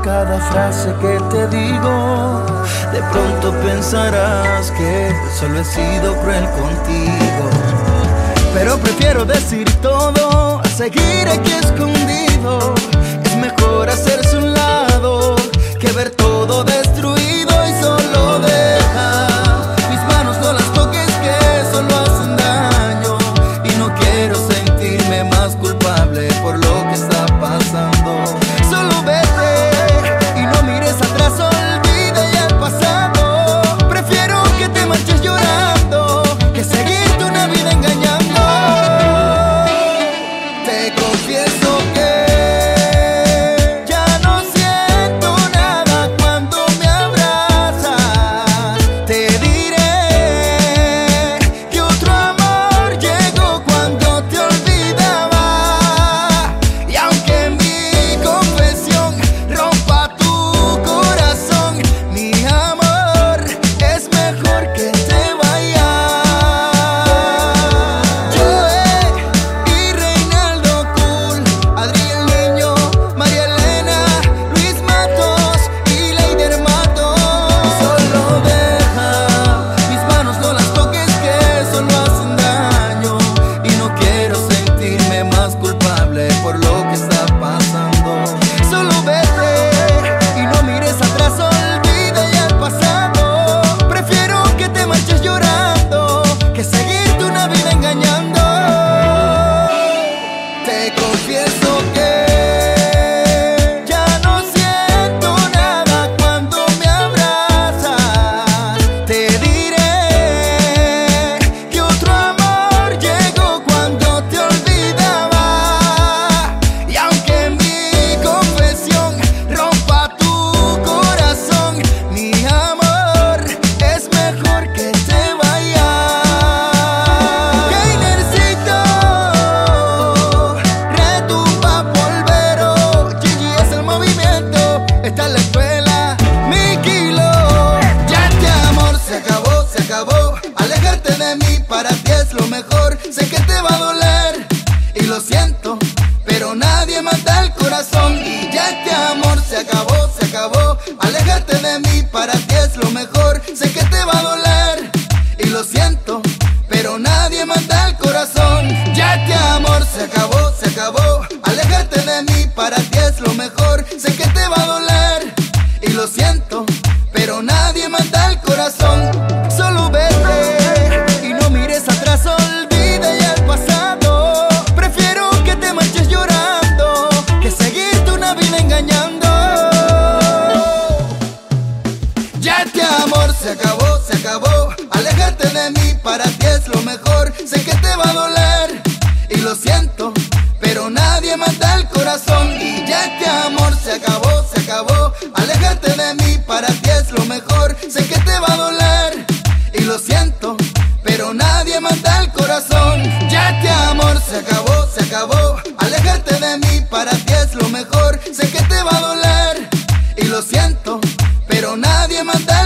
cada frase que te digo. De pronto pensarás que solo he sido cruel contigo, pero prefiero decir todo a seguir aquí escondido. Es mejor hacerse un lado que ver todo destruido y solo deja. Mis manos no las toques que solo hacen daño, y no quiero sentirme más culpable por lo que está pasando. Solo vete y no mires atrás, olvida ya el pasado. Prefiero que te marches llorando que seguirte una vida engañando. Te confieso que por lo que está pasando. Solo vete y no mires atrás, olvida ya el pasado. Prefiero que te marches llorando que seguirte una vida engañando. Te confieso que ya no siento nada cuando me abrazas. Te diré que otro amor llegó cuando te olvidaba. Está en la escuela, mi kilo. Ya este amor se acabó. Alejarte de mí para ti es lo mejor. Sé que te va a doler y lo siento, pero nadie mata el corazón. Y ya este amor se acabó. Alejarte de mí para ti es lo mejor. Sé que te va a doler y lo siento, pero nadie mata el corazón. Ya este amor se acabó. Alejarte de mí para ti es lo mejor. Sé que te va a doler y lo siento, pero nadie mata el corazón. Solo vete y no mires atrás, olvida ya el pasado. Prefiero que te marches llorando que seguirte una vida engañando. Ya este amor se acabó. Alejarte de mí para ti es lo mejor. Sé que te va a doler y lo siento, pero nadie mata el corazón. Y ya este amor se acabó. Alejarte de mí para ti es lo mejor. Sé que te va a doler y lo siento, pero nadie mata el corazón. Ya este amor se acabó. Alejarte de mí para ti es lo mejor. Sé que te va a doler y lo siento, pero nadie mata el corazón.